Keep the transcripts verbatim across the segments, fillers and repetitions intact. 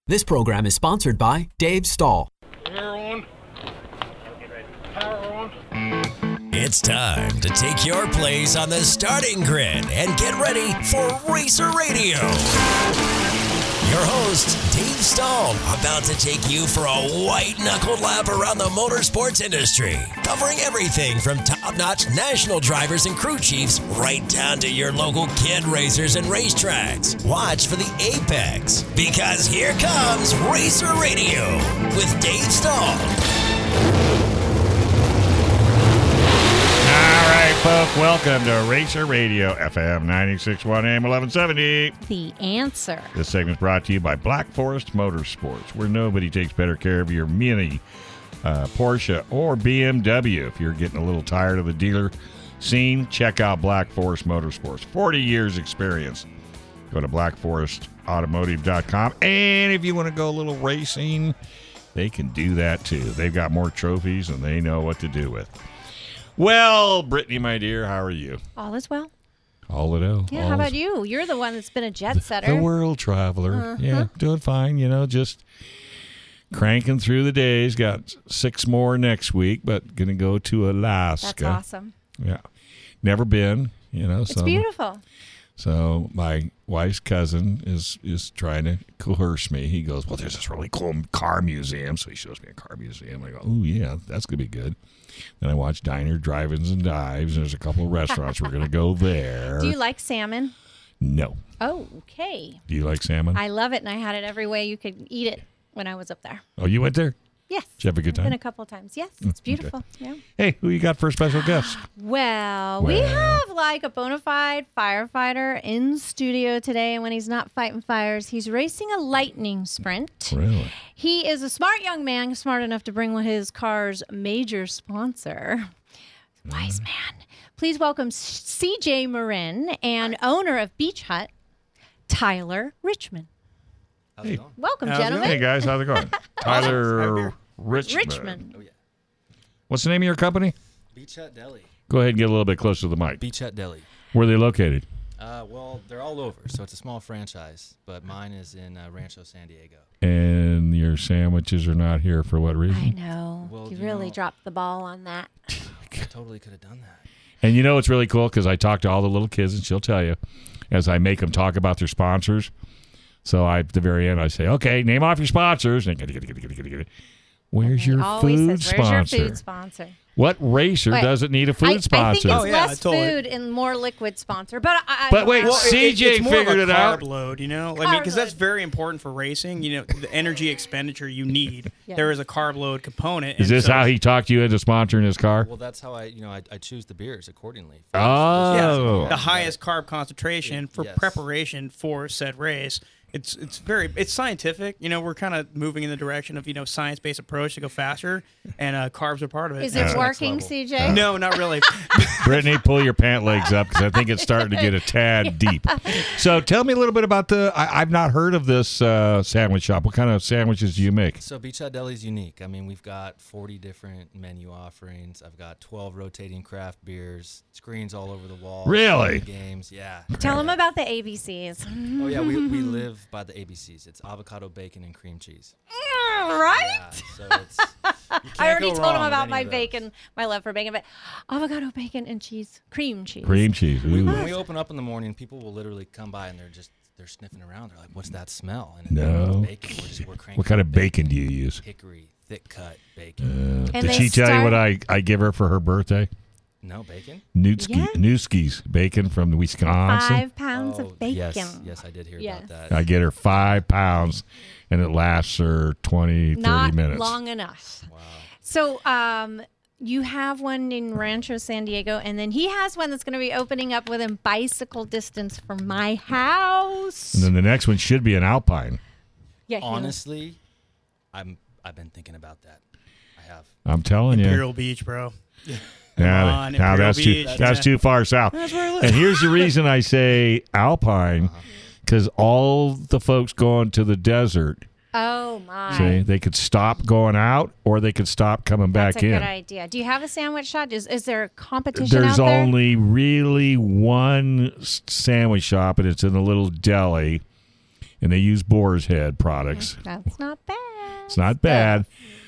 This program is sponsored by Dave Stahl. Power on. Power on. It's time to take your place on the starting grid and get ready for Racer Radio. Your host, Dave Stahl, about to take you for a white-knuckled lap around the motorsports industry, covering everything from top-notch national drivers and crew chiefs right down to your local kid racers and racetracks. Watch for the apex, because here comes Racer Radio with Dave Stahl. All right, folks, welcome to Racer Radio, F M ninety-six point one, A M eleven seventy. The answer. This segment is brought to you by Black Forest Motorsports, where nobody takes better care of your Mini, uh, Porsche, or B M W. If you're getting a little tired of the dealer scene, check out Black Forest Motorsports. forty years experience. Go to black forest automotive dot com. And if you want to go a little racing, they can do that too. They've got more trophies and they know what to do with. Well, Brittany, my dear, how are you? All is well. All it oh. Yeah, how about you? You're the one that's been a jet setter. The world traveler. Uh-huh. Yeah, doing fine. You know, just cranking through the days. Got six more next week, but going to go to Alaska. That's awesome. Yeah. Never been, you know. It's so, beautiful. So my wife's cousin is, is trying to coerce me. He goes, well, there's this really cool car museum. So he shows me a car museum. I go, oh, yeah, that's going to be good. Then I watch Diner, Drive-Ins, and Dives. And there's a couple of restaurants. We're going to go there. Do you like salmon? No. Oh, okay. Do you like salmon? I love it, and I had it every way you could eat it when I was up there. Oh, you went there? Yes. Did you have a good I've time? been a couple of times. Yes, it's beautiful. Yeah. Hey, who you got for a special guest? Well, we Well. have like a bona fide firefighter in studio today, and when he's not fighting fires, he's racing a lightning sprint. Really? He is a smart young man, smart enough to bring his car's major sponsor. Wise man. Please welcome C J Marin and owner of Beach Hut, Tyler Richmond. How's it Hey. going? Welcome, How's it gentlemen. Hey, guys, how's it going? Tyler Here. Richmond. Richmond. Oh, yeah. What's the name of your company? Beach Hut Deli. Go ahead and get a little bit closer to the mic. Beach Hut Deli. Where are they located? Uh, well, they're all over, so it's a small franchise, but mine is in uh, Rancho San Diego. And your sandwiches are not here for what I reason? know. Well, you you really know- dropped the ball on that. I totally could have done that. And you know what's really cool? Because I talk to all the little kids, and she'll tell you, as I make them talk about their sponsors. So I, at the very end, I say, okay, name off your sponsors. And where's your Always food says, Where's sponsor? your food sponsor? What racer Wait, doesn't need a food I, I sponsor? think it's Oh, yeah, less totally. food and more liquid sponsor. But I, I But don't wait, know. Well, it- C J it's more figured of a it out. carb load, you know, I mean, Carb because that's load. very important for racing. You know, the energy expenditure you need. Yeah. There is a carb load component. Is and this so- how he talked you into sponsoring his car? Well, that's how I, you know, I, I choose the beers accordingly. Oh. Yeah, the highest carb concentration for Yes. preparation for said race. It's it's very it's scientific. You know, we're kind of moving in the direction of you know science based approach to go faster, and uh, carbs are part of it. Is And it so- working, level. C J? No, not really. Brittany, pull your pant legs up because I think it's starting to get a tad deep. So tell me a little bit about the, I, I've not heard of this uh, sandwich shop. What kind of sandwiches do you make? So Beach Hut Deli is unique. I mean, we've got forty different menu offerings. I've got twelve rotating craft beers, screens all over the wall. Really? Games, yeah. Tell him about the A B Cs. Oh, yeah, we, we live by the A B Cs. It's avocado, bacon, and cream cheese. Right? Yeah, so it's, you can't I already go told him wrong with about any my of those. bacon, my love for bacon, but avocado, bacon, and cheese, cream cheese. Cream cheese. Ooh. When we open up in the morning, people will literally come by and they're just they're sniffing around. They're like, "What's that smell?" And No. it's bacon. We're just we're cranking What kind of out bacon do you use? Hickory, thick cut bacon. Uh, And did they she tell you what start- I, I give her for her birthday? No bacon. Newski, Yeah. Newski's bacon from Wisconsin. Five pounds Oh, of bacon. Yes, yes, I did hear Yes. about that. I get her five pounds, and it lasts her twenty, thirty Not minutes. long enough. Wow. So, um, you have one in Rancho San Diego, and then he has one that's going to be opening up within bicycle distance from my house. And then the next one should be an Alpine. Yeah, he- Honestly, I'm I've been thinking about that. I have. I'm telling you. Imperial Beach, bro. Now, on, now Imperial that's too Beach, that's yeah. too far south. That's where I live. And here's the reason I say Alpine, because all the folks going to the desert, Oh my! see, they could stop going out or they could stop coming back That's a in. good idea. Do you have a sandwich shop? Is is there a competition There's out there? only really one s- sandwich shop, and it's in a little deli. and they use Boar's Head products. That's not bad. It's not bad,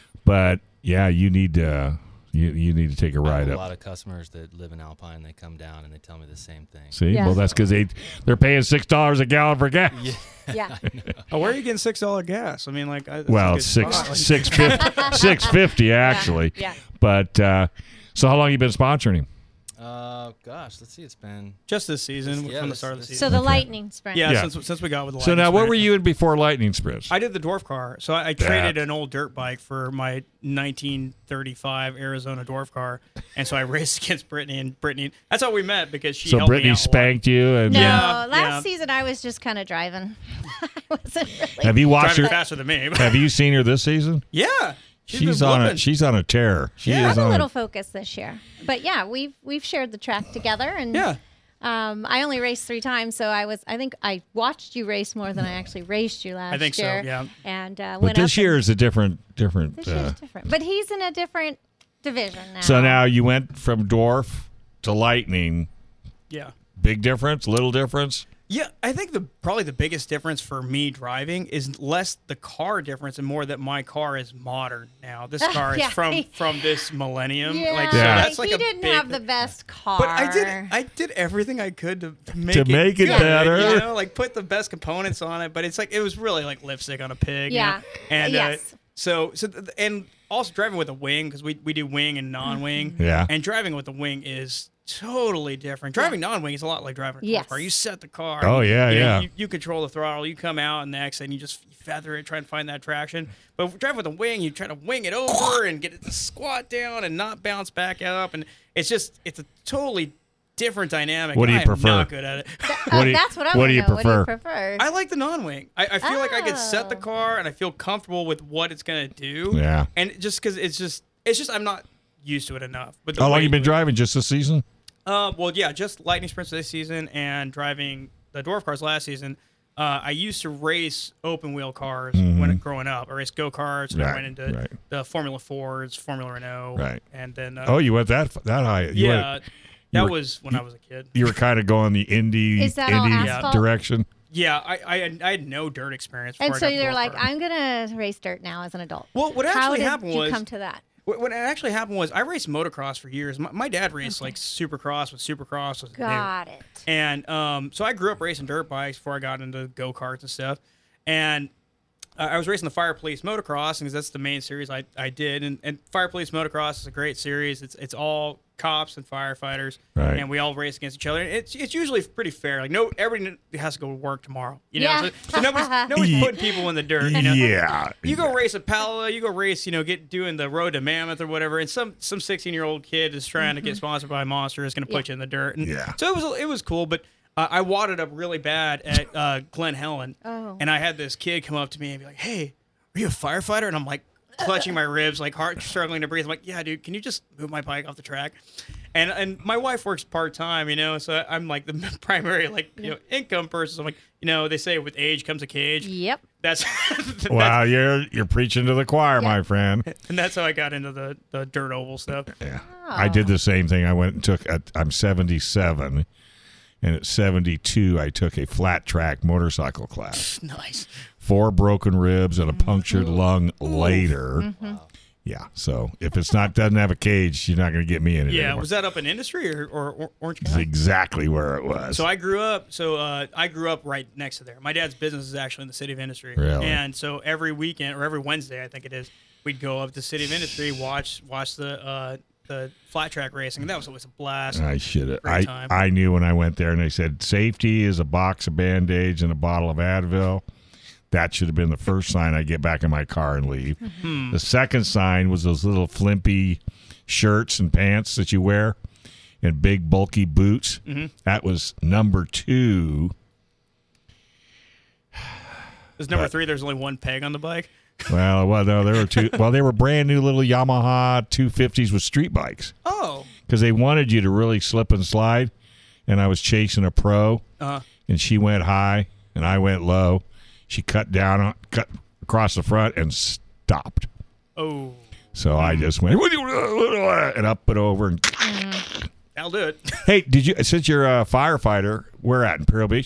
but yeah, you need to you you need to take a I ride have a up. lot of customers that live in Alpine. They come down and they tell me the same thing. See, Yeah. well, that's because they they're paying six dollars a gallon for gas. Yeah. Oh, where are you getting six dollar gas? I mean, like, I, that's a Well, good it's six spot. Like, six fifty six fifty actually. Yeah. But uh, so how long you been sponsoring him? Uh, gosh, let's see. It's been just this season Yeah, from the this- start of the this- season. So the lightning sprint. yeah, Yeah. since since we got with the So now, Lightning what Sprint. were you in before Lightning Sprints? I did the dwarf car. So I, I traded an old dirt bike for my nineteen thirty-five Arizona dwarf car, and so I raced against Brittany. And Brittany, that's how we met because she So helped me Brittany out a lot. spanked you, and No, Yeah, last yeah. season I was just kind of driving. I wasn't really. have you watched Driving her? faster than me. Have you seen her this season? yeah, she's, She's been on whooping. a she's on a tear. She Yeah. is I'm a on little focused this year, but yeah, we've we've shared the track together, and Yeah. Um, I only raced three times, so I was. I think I watched you race more than I actually raced you last year. I think so, yeah. And uh, But went this up year and- is a different different. this Uh, year's different. But he's in a different division now. so now you went from dwarf to lightning. Yeah. Big difference, little difference. Yeah, I think the probably the biggest difference for me driving is less the car difference and more that my car is modern now. This car Yeah. is from from this millennium. yeah, Like so Yeah. that's like he a didn't big, have the best car. But I did I did everything I could to, to make To it make it good, better. You know, like put the best components on it, but it's like it was really like lipstick on a pig. you Yeah. know? And Yes. uh, so so th- and also driving with a wing because we we do wing and non-wing. Mm-hmm. Yeah. And driving with a wing is totally different. Driving non-wing is a lot like driving a Yes. car. You set the car. Oh, yeah, you know, yeah. You, you control the throttle. You come out and next, and you just feather it, try and find that traction. But driving with a wing, you try to wing it over and get it to squat down and not bounce back up, and it's just it's a totally different dynamic. What do and you I am prefer? not good at it. Oh, What do you- that's what I what want do to you know. What do you prefer? prefer? I like the non-wing. I, I feel like I can set the Oh. car and I feel comfortable with what it's gonna do. Yeah. And just because it's just it's just I'm not used to it enough. But the How long way- you been driving? Just this season? Uh, well, yeah, just lightning sprints this season and driving the dwarf cars last season. Uh, I used to race open wheel cars when growing up. I raced go karts, and I Right, went into right. the Formula Fords, Formula Renault, Right. and then uh, Oh, you went that that high? You yeah, went- that were- was when I was a kid. you were kind of going the indie Is that all indie asphalt? direction. Yeah, I, I had I had no dirt experience. Before and I so got the you're dwarf like, car. I'm gonna race dirt now as an adult. Well, what How actually did happened you was come to that? What, what actually happened was I raced motocross for years. My, my dad raced like supercross with supercross. Was new. Got it. And um, so I grew up racing dirt bikes before I got into go karts and stuff. And uh, I was racing the Fire Police motocross because that's the main series I, I did. And, and Fire Police motocross is a great series. It's it's all cops and firefighters, Right. and we all race against each other. And it's it's usually pretty fair. Like no, everybody has to go to work tomorrow. You know, Yeah. so, so nobody's nobody's putting people in the dirt. You know? Yeah. You go race at Pala, you go race, you know, get doing the road to Mammoth or whatever, and some some sixteen year old kid is trying to get sponsored by Monster is going to put you in the dirt. And Yeah. So it was it was cool, but uh, I wadded up really bad at uh, Glen Helen, Oh. and I had this kid come up to me and be like, "Hey, are you a firefighter?" And I'm like clutching my ribs, like heart struggling to breathe. I'm like, "Yeah, dude, can you just move my bike off the track?" And and my wife works part time, you know, so I'm like the primary like you know income person. So I'm like, you know, they say with age comes a cage. Yep. That's, that's Wow, you're you're preaching to the choir, my friend. and that's how I got into the, the dirt oval stuff. Yeah. I did the same thing. I went and took a, I'm seventy-seven, and at seventy-two I took a flat track motorcycle class. Nice. Four broken ribs and a punctured lung later. Mm-hmm. Yeah. So if it's not doesn't have a cage, you're not going to get me in it Yeah, anymore. was that up in industry or, or, or Orange That's County? exactly where it was. So I grew up. So uh, I grew up right next to there. My dad's business is actually in the City of Industry. Really? And so every weekend or every Wednesday, I think it is, we'd go up to City of Industry, watch watch the uh, the flat track racing. And that was always a blast. I should have. Great I, time. I knew when I went there and they said safety is a box of Band-Aids and a bottle of Advil. That should have been the first sign I get back in my car and leave. Hmm. The second sign was those little flimpy shirts and pants that you wear and big bulky boots. Mm-hmm. That was number two. There's number but- three. There's only one peg on the bike. Well, well, no, there were two. Well, they were brand new little Yamaha two fifties with street bikes Oh. because they wanted you to really slip and slide. And I was chasing a pro. Uh, And she went high and I went low. She cut down, on, cut across the front and stopped. oh. So I just went and up and over. And That'll do it. hey, did you? Since you're a firefighter, where at Imperial Beach?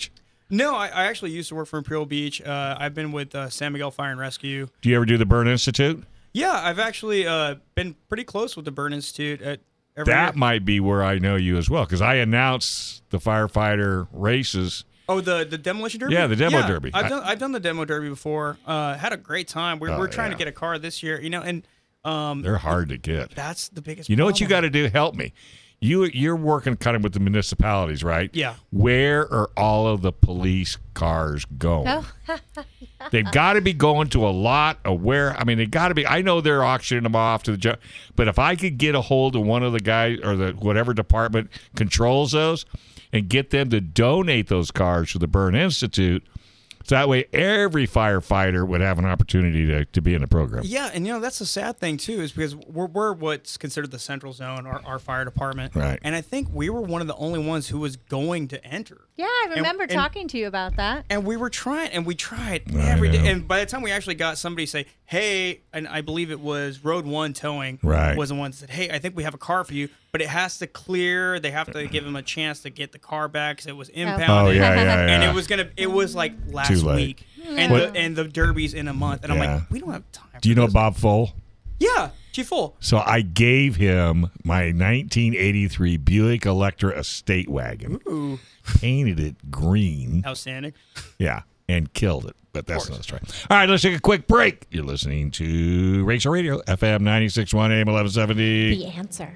No, I, I actually used to work for Imperial Beach. Uh, I've been with uh, San Miguel Fire and Rescue. Do you ever do the Burn Institute? Yeah, I've actually uh, been pretty close with the Burn Institute. At every That year. might be where I know you as well, because I announced the firefighter races. Oh, the the demolition derby. Yeah, the demo derby. I've I- done I've done the demo derby before. Uh, had a great time. We're, Oh, we're trying yeah. to get a car this year. You know, and um, They're hard to get. that's the biggest. You know what you got problem. to do? Help me. You you're working kind of with the municipalities, right? Yeah. Where are all of the police cars going? Oh, They've got to be going to a lot of where. I mean, they got to be. I know they're auctioning them off to the judge, but if I could get a hold of one of the guys or the whatever department controls those, and get them to donate those cars to the Burn Institute, so that way every firefighter would have an opportunity to, to be in the program. Yeah, and you know that's the sad thing too, is because we're, we're what's considered the central zone, our, our fire department, Right. And I think we were one of the only ones who was going to enter. yeah, I And- remember and- talking to you about that. And we were trying, and we tried I every day. know. And by the time we actually got somebody say, "Hey," and I believe it was Road One Towing, Right. was the one that said, "Hey, I think we have a car for you, but it has to clear. They have to give them a chance to get the car back because it was impounded." Oh yeah, yeah, yeah. And it was gonna. It was like last Too late. week, and What- the, and the derby's in a month, and I'm Yeah. like, we don't have time. Do you for know this. Bob Fole? Yeah, Chief Full. So I gave him my nineteen eighty-three Buick Electra estate wagon, Ooh, painted it green, outstanding. yeah, and killed it. But that's another story. All right, let's take a quick break. You're listening to Racer Radio, F M ninety-six point one, A M eleven seventy. The answer.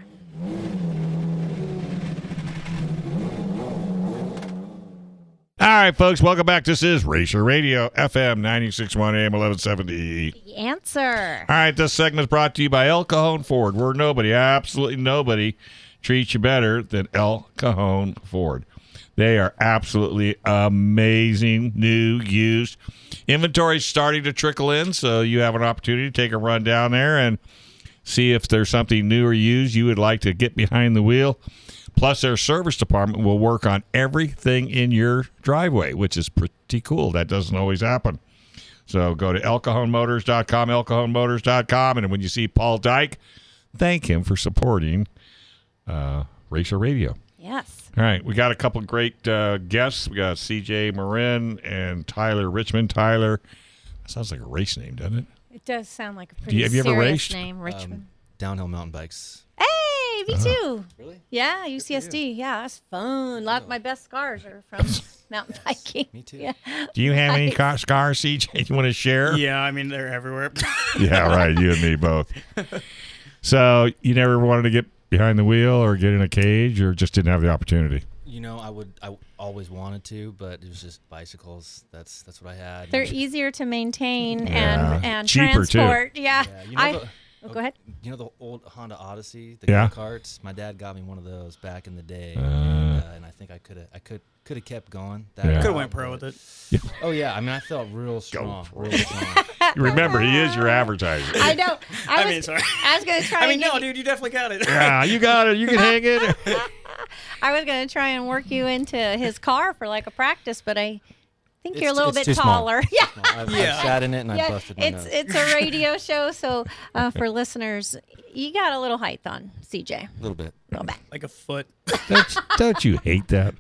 All right, folks, welcome back. This is Racer Radio, F M ninety-six point one, A M eleven seventy. The answer. All right, this segment is brought to you by El Cajon Ford, where nobody, absolutely nobody, treats you better than El Cajon Ford. They are absolutely amazing, new, used. Inventory's starting to trickle in, so you have an opportunity to take a run down there and see if there's something new or used you would like to get behind the wheel. Plus, their service department will work on everything in your driveway, which is pretty cool. That doesn't always happen. So go to el cajon motors dot com, el cajon motors dot com, and when you see Paul Dyke, thank him for supporting uh, Racer Radio. Yes. All right, we got a couple great uh, guests. We got C J Marin and Tyler Richmond. Tyler, that sounds like a race name, doesn't it? It does sound like a you- pretty have you ever serious raced? name, Richmond. Um, downhill mountain bikes. Hey, me too. Really? Yeah, U C S D. Yeah, that's fun. A lot of my best scars are from mountain biking. Me too. Yeah. Do you have any Nice. car- scars, C J? You want to share? Yeah, I mean they're everywhere. Yeah, right. You and me both. So you never wanted to get behind the wheel or get in a cage, or just didn't have the opportunity? You know, I would. I always wanted to, but it was just bicycles. That's that's what I had. They're You know, easier to maintain Yeah. and and Cheaper, too. transport. Yeah. Yeah, you know I, the- oh, go ahead. You know the old Honda Odyssey, the Yeah. go-karts? My dad got me one of those back in the day, Uh. and, uh, and I think I could have, I could, could have kept going. That Yeah. route, Could have went pro but- with it. Oh yeah, I mean, I felt real strong, real strong. Remember, he is your advertiser. I know. I, I was, mean, sorry. I was gonna try. I mean, and no, get- dude, you definitely got it. Yeah, you got it. You can hang it. I was gonna try and work you into his car for like a practice, but I think It's- you're a little it's bit too small. taller. Yeah. Well, I've, Yeah. I've sat in it and I Yeah, busted my it's nose. it's a radio show, so uh, for listeners, you got a little height on C J, a little bit. a little bit. Like a foot. don't, don't you hate that?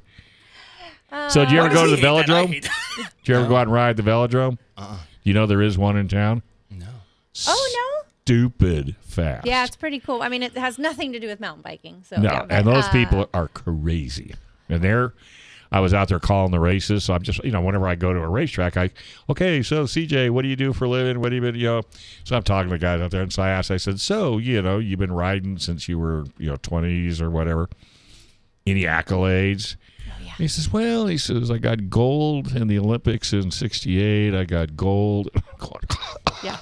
So, did you ever Why go to does the he hate that? I velodrome? hate that. Did you ever go out and ride the velodrome? Uh-uh. You know there is one in town. No. Oh no. Stupid fast. Yeah, it's pretty cool. I mean, it has nothing to do with mountain biking. So No, yeah, but, and those uh, people are crazy. And they're, I was out there calling the races, so I'm just, you know, whenever I go to a racetrack, I, okay, so C J, what do you do for a living? What do you, you know? So I'm talking to the guys out there, and so I asked, I said, so, you know, you've been riding since you were, you know, twenties or whatever. Any accolades? Oh, yeah. He says, well, he says, I got gold in the Olympics in sixty-eight. I got gold. I'm going, Yeah.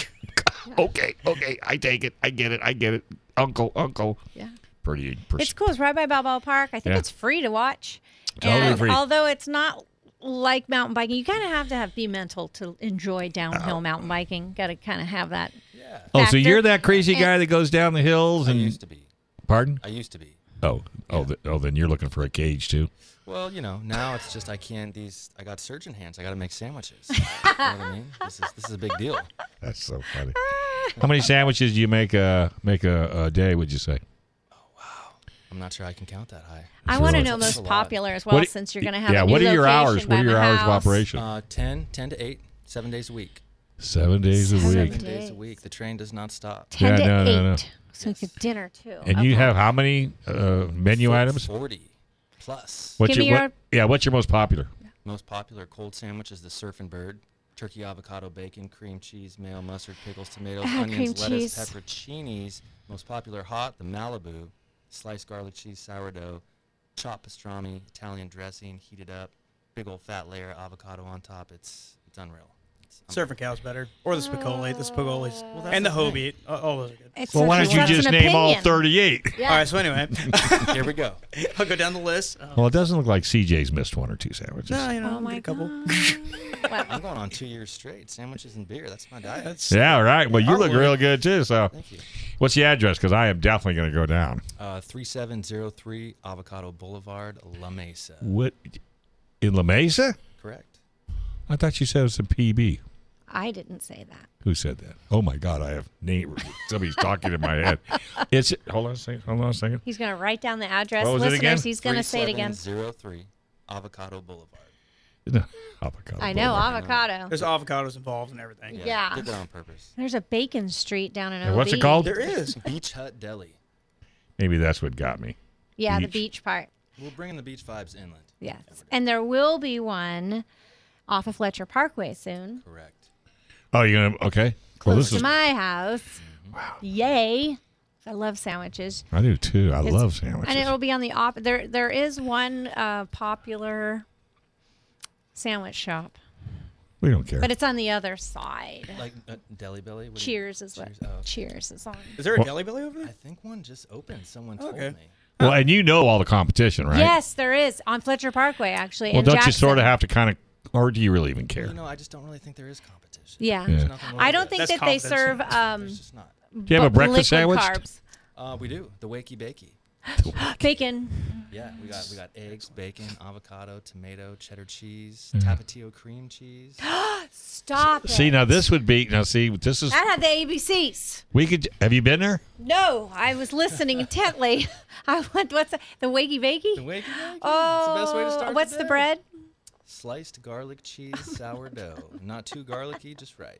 okay, okay, I take it. I get it. I get it. Uncle, uncle. Yeah. Pretty, It's cool. It's right by Balboa Park. I think Yeah. it's free to watch. Totally and free. although it's not like mountain biking, you kind of have to have be mental to enjoy downhill mountain biking. Got to kind of have that. Oh, so factor. you're that crazy And- guy that goes down the hills I and used to be. pardon? I used to be. Oh, oh, th- oh, then you're looking for a cage too. Well, you know, now it's just I can't. These I got surgeon hands. I got to make sandwiches. You know what I mean? This is this is a big deal. That's so funny. How many sandwiches do you make a make a, a day? Would you say? I'm not sure I can count that high. I Sure. want to That's know a most lot. popular as well, What- since you're going to have yeah, a new what are your location hours? by What are your my hours of house. operation? Uh, ten, ten to eight, seven days a week. Seven days a Seven week. Seven days days. a week. The train does not stop. ten Yeah, to no, eight. no, no. So you get dinner too. And you Okay. have how many uh, menu Fo- items? forty plus. What's Give your, me what, yeah, what's your most popular? Most popular cold sandwich is the Surf and Bird. Turkey, avocado, bacon, cream cheese, mayo, mustard, pickles, tomatoes, Ah, onions, cream lettuce, cheese. pepperoncinis. Most popular hot, the Malibu. Sliced garlic cheese, sourdough, chopped pastrami, Italian dressing, heated up, big old fat layer, avocado on top. It's it's unreal. It's un- Surfing cow's better, or the spicoli, the spigolis, Well, that's and the the hoe thing. beat. Oh, all those are good. It's Well, a- why don't you that's just an name all opinion. thirty-eight? Yeah. All right, so anyway, Here we go. I'll go down the list. Uh, Well, it doesn't look like C J's missed one or two sandwiches. no, you know, Oh I'll my get a couple. God. I'm going on two years straight. Sandwiches and beer. That's my diet. That's Yeah, right. Well, you Our look word. real good too. So, Thank you. what's the address? Because I am definitely going to go down. Uh, three seven zero three Avocado Boulevard, La Mesa. What in La Mesa? Correct. I thought you said it was a P B. I didn't say that. Who said that? Oh my God, I have name. Somebody's talking in my head. It's hold on a second. Hold on a second. He's going to write down the address. What was it Listeners, again? he's going to say it again. three seven zero three Avocado Boulevard. No, avocado. I know, Boulevard. avocado. There's avocados involved and everything. Yeah. Yeah. Did that on purpose. There's a Bacon Street down in And O B. what's it called? There is. Beach Hut Deli. Maybe that's what got me. Yeah, the Beach. beach part. We're bringing the beach vibes inland. Yes. And there will be one off of Fletcher Parkway soon. Correct. Oh, you're gonna okay. Well, Close this to is. my house. Wow. Yay. I love sandwiches. I do too. I It's- love sandwiches. And it'll be on the op. There, there is one uh, popular sandwich shop, we don't care. but it's on the other side. Like uh, Deli Belly. What do you- Cheers is what. Cheers. Oh, okay. Cheers is on. Is there a Well- deli belly over I there? think one just opened. Someone told Okay. me. well, and you know all the competition, right? Yes, there is on Fletcher Parkway actually. Well, in don't you Jackson. sort of have to kind of, or do you really even care? You know, I just don't really think there is competition. Yeah. Yeah. There's nothing wrong I with don't it. think That's that they confidence. serve um, There's just not. Do you have a bu- breakfast liquid sandwich? carbs. Uh, we do the wakey bakey. Bacon. Yeah, we got we got eggs, bacon, avocado, tomato, cheddar cheese, Mm-hmm. tapatio cream cheese. Stop it. See, now this would be now. See, this is that had the A B Cs. we could. Have you been there? No, I was listening intently. I went. What's the, the wakey bakey? The wakey bakey. Oh, It's the best way to start. what's the, the day. bread? Sliced garlic cheese sourdough. Not too garlicky, just right.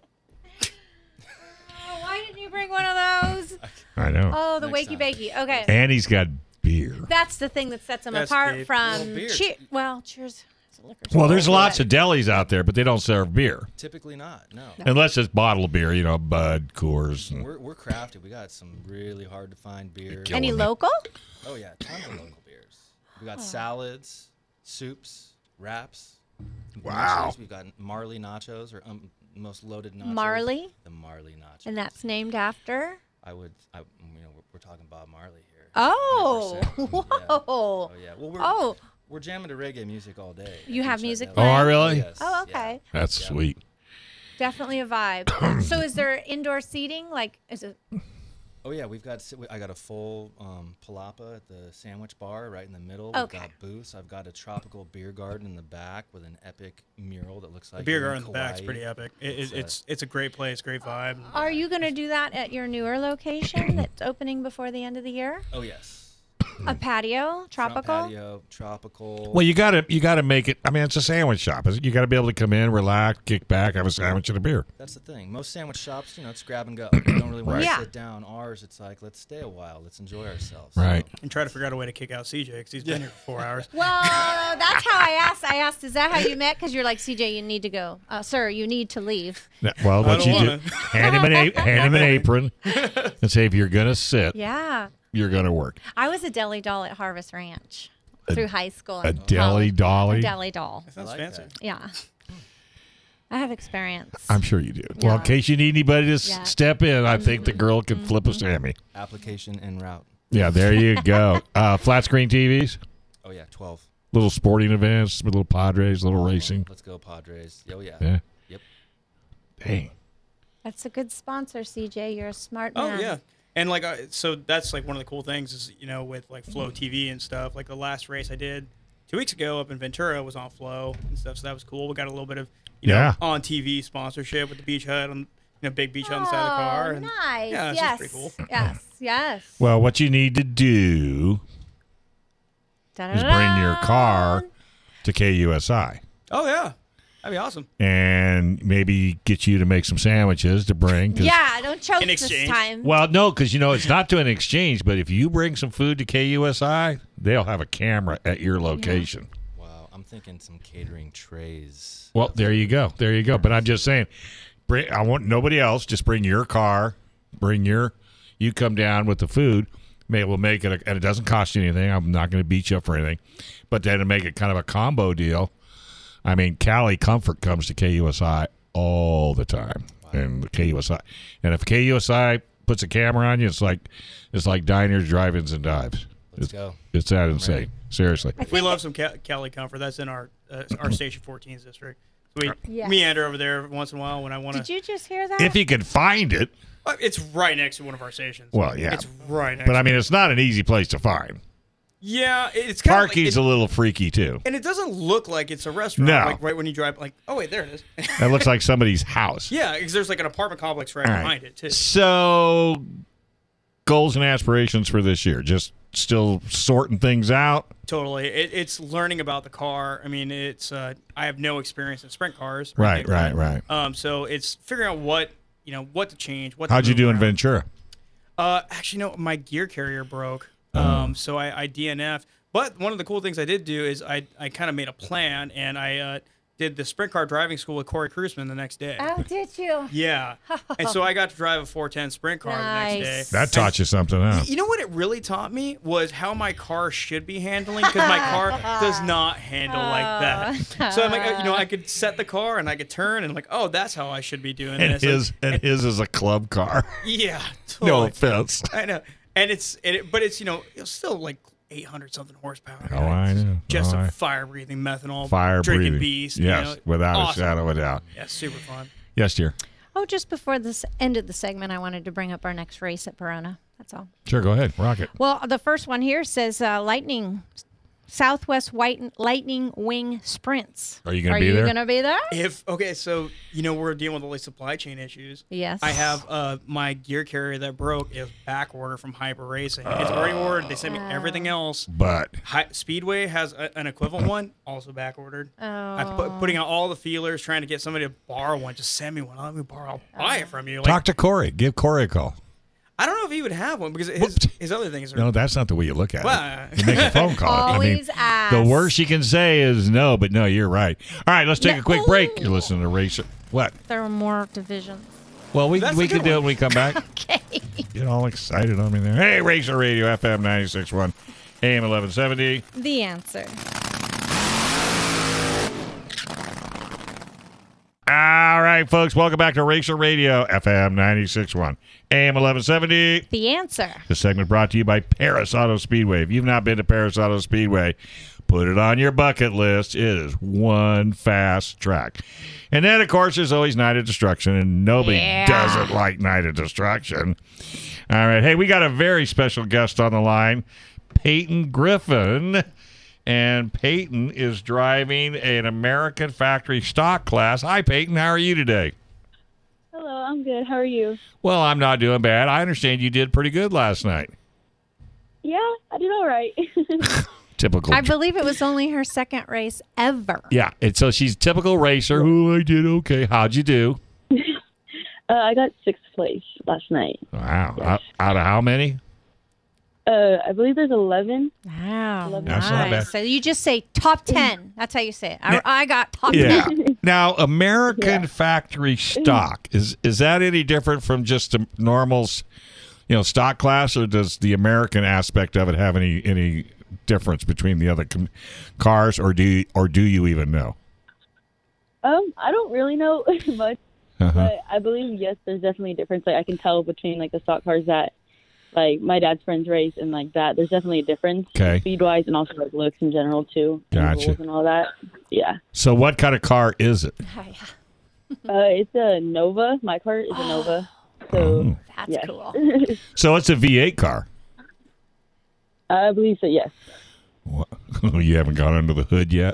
Oh, why didn't you bring one of those? I know. Oh, the Next wakey time. bakey. Okay. And he's got beer. That's the thing that sets them That's apart deep. from Well, beer. cheer. Well, cheers. It's a liquor store. Well, there's lots But- of delis out there, but they don't serve beer Typically not. No. unless it's bottled beer. You know, Bud, Coors. And, We're we're crafted. We got some really hard to find beer. Killing Any it. local? Oh yeah, tons of local beers. We got salads, soups, wraps. Wow. nachos. We've got Marley nachos, or um, most loaded nachos. Marley? The Marley nachos. And that's named after? I would, I, you know, we're, we're talking Bob Marley here. Oh. one hundred percent. Yeah. Whoa. Oh yeah. Well, we're Oh. we're jamming to reggae music all day. at You have Beachside music Deli. playing? Oh, really? Yes. Oh, yeah. okay. That's Yeah. sweet. Definitely a vibe. So is there indoor seating? Like, is it? Oh yeah, we've got si- I got a full um, palapa at the sandwich bar right in the middle. We've Okay. got booths. I've got a tropical beer garden in the back with an epic mural that looks like The beer you're garden in the back's Kauai. pretty epic. It, It's it, a- it's it's a great place, great vibe. Are you going to do that at your newer location that's opening before the end of the year? Oh yes. A patio, Front tropical? patio, tropical. Well, you got to you got to make it. I mean, it's a sandwich shop. You got to be able to come in, relax, kick back, have a sandwich and a beer. That's the thing. Most sandwich shops, you know, it's grab and go. You don't really want Right. to Yeah. sit down. Ours, it's like let's stay a while, let's enjoy ourselves. Right. And try to figure out a way to kick out C J because he's been here for four hours. Well, that's how I asked. I asked, is that how you met? Because you're like, C J, you need to go. Uh, sir, you need to leave. Now, well, I what don't you wanna. do? Hand him an a- hand him an apron and say, if you're gonna sit, Yeah. you're gonna work. I was a deli doll at Harvest Ranch through high school. A and deli college. dolly. A deli doll. That sounds like fancy. that. Yeah. I have experience. I'm sure you do. Well, in Yeah. case you need anybody to s- Yeah. step in, I think the girl can flip a Sammy. Application en route. Yeah, there you go. Uh, flat screen T Vs, Oh yeah, twelve. little sporting events, little Padres, little All of 'em. racing. Let's go Padres. Oh yeah. Yeah. Yep. Dang. That's a good sponsor, C J. You're a smart Oh man. yeah, and like uh, so that's like one of the cool things is you know with like Flow T V and stuff. Like the last race I did two weeks ago up in Ventura was on Flow and stuff, so that was cool. We got a little bit of you know Yeah. on T V sponsorship with the Beach Hut on you know big Beach Hut on the side of the car. Oh, And, nice. Yeah, it's yes. just pretty cool. Yes. Yes. Well, what you need to do is bring your car to K U S I. Oh yeah, that'd be awesome. And maybe get you to make some sandwiches to bring. 'cause- Yeah, don't choke In this exchange. time. Well, no, because, you know, it's not to an exchange, but if you bring some food to K U S I, they'll have a camera at your location. Wow, I'm thinking some catering trays. Well, there you go. There you go. But I'm just saying, bring, I want nobody else. Just bring your car. Bring your, you come down with the food. May We'll make it, a, and it doesn't cost you anything. I'm not going to beat you up for anything. But then to make it kind of a combo deal, I mean, Cali Comfort comes to K U S I all the time. And the K U S I. And if K U S I puts a camera on you, it's like it's like diners, drive-ins, and dives. Let's it's, go. It's that insane. Seriously. We love some Ca- Cali Comfort. That's in our uh, our Station fourteen's district. So we Yes. meander over there every once in a while when I want Did to. you just hear that? If you can find it. It's right next to one of our stations. Well, yeah. It's right next. But I to mean, it's not an easy place to find. Yeah, it's kind Parking's of a little freaky, too. and it doesn't look like it's a restaurant. No. Like right when you drive, like, oh wait, there it is. That looks like somebody's house. Yeah, because there's like an apartment complex right All right. behind it too. So, goals and aspirations for this year? Just still sorting things out? Totally, it, it's learning about the car. I mean, it's uh, I have no experience in sprint cars. or Right, anything right, like that. right. Um, so it's figuring out what you know, what to change. What How'd to you move do in around. Ventura? Uh, actually, no, my gear carrier broke. Oh. Um, so I, I D N F'd. But one of the cool things I did do is I, I kind of made a plan and I uh, did the sprint car driving school with Corey Cruisman the next day. Oh, did you? Yeah. And so I got to drive a four ten sprint car the Nice. next day. That taught you something, huh? You know what it really taught me was how my car should be handling because my car does not handle like that. So I'm like, uh, you know, I could set the car and I could turn and like, oh, that's how I should be doing And this. his, Like, and his is a club car. yeah, No totally. offense. I know, and it's, it, but it's you know, it's still like eight hundred something horsepower. Oh, I know. Just Oh, a I- fire breathing methanol, Fire drinking breathing. beast. Yes, you know, without awesome. a shadow of a doubt. Yeah, super fun. Yes, dear. Oh, just before this end of the segment, I wanted to bring up our next race at Verona. That's all. Sure, go ahead. Rock it. Well, the first one here says uh, Lightning, Southwest White Lightning Wing Sprints. Are you gonna Are be you there? going to be there? If okay, so you know we're dealing with all these supply chain issues. Yes. I have uh, my gear carrier that broke is back order from Hyper Racing. It's already ordered. They sent me everything else. But Hi- Speedway has a, an equivalent one, also back ordered. Oh. I'm pu- putting out all the feelers, trying to get somebody to borrow one. Just send me one. I'll let me borrow. I'll buy it from you. Like, talk to Corey. Give Corey a call. I don't know if he would have one because his, What? his other things are. No, that's not the way you look at Well, it. You make a phone call. I mean, Always ask. the worst you can say is no, but no, you're right. All right, let's take No. a quick break. You're listening to Racer. What? There are more divisions. Well, we, That's we a good can do it one. when we come back. Okay. Get all excited on me there. Hey, Racer Radio, F M ninety-six point one, A M eleven seventy. The answer. All right, folks, welcome back to Racer Radio, F M ninety-six point one, A M eleven seventy. The answer. This segment brought to you by Paris Auto Speedway. If you've not been to Paris Auto Speedway, put it on your bucket list. It is one fast track. And then, of course, there's always Night of Destruction, and nobody Yeah. doesn't like Night of Destruction. All right. Hey, we got a very special guest on the line, Peyton Griffin. And Peyton is driving an American Factory stock class. Hi, Peyton. How are you today? Hello, I'm good. How are you? Well, I'm not doing bad. I understand you did pretty good last night. Yeah, I did all right. Typical. I believe it was only her second race ever. Yeah, and so she's a typical racer. Oh, I did okay. How'd you do? uh, I got sixth place last night. Wow. Out, out of how many? Uh, I believe there's eleven. Wow. That's not bad. Nice. So you just say top ten. That's how you say it. I, I got top Yeah. ten. Now, American Factory stock, is is that any different from just a normal, you know, stock class, or does the American aspect of it have any any difference between the other com- cars, or do you, or do you even know? Um, I don't really know much, Uh-huh. but I believe yes, there's definitely a difference. Like I can tell between like the stock cars that like my dad's friends race and like that. There's definitely a difference, Okay. speed wise, and also like looks in general too, and Gotcha. rules and all that. Yeah. So, what kind of car is it? Uh, it's a Nova. My car is a Nova. So Oh. That's yes. cool. So it's a V eight car. I believe so. Yes. What? You haven't gone under the hood yet.